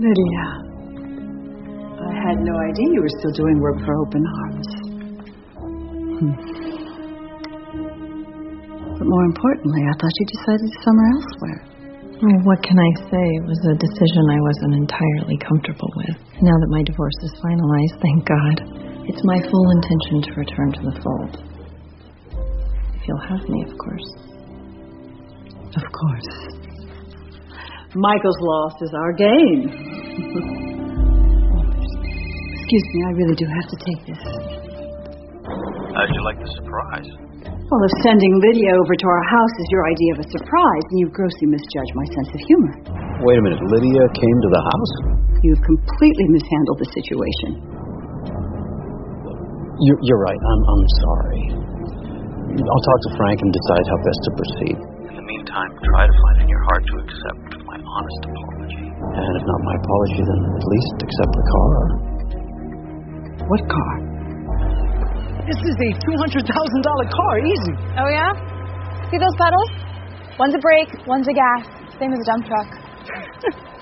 Lydia, I had no idea you were still doing work for Open Arms. But more importantly, I thought you decided somewhere elsewhere. Well, what can I say? It was a decision I wasn't entirely comfortable with. Now that my divorce is finalized, thank God, it's my full intention to return to the fold. If you'll have me, of course. Of course. Michael's loss is our gain. Excuse me, I really do have to take this. How'd you like the surprise? Well, if sending Lydia over to our house is your idea of a surprise, then you've grossly misjudged my sense of humor. Wait a minute, Lydia came to the house? You've completely mishandled the situation. You're right, I'm sorry. I'll talk to Frank and decide how best to proceed. In the meantime, try to find in your heart to accept my honest apology. And if not my apology, then at least accept the car. What car? This is a $200,000 car, easy. Oh, yeah? See those pedals? One's a brake, one's a gas. Same as a dump truck.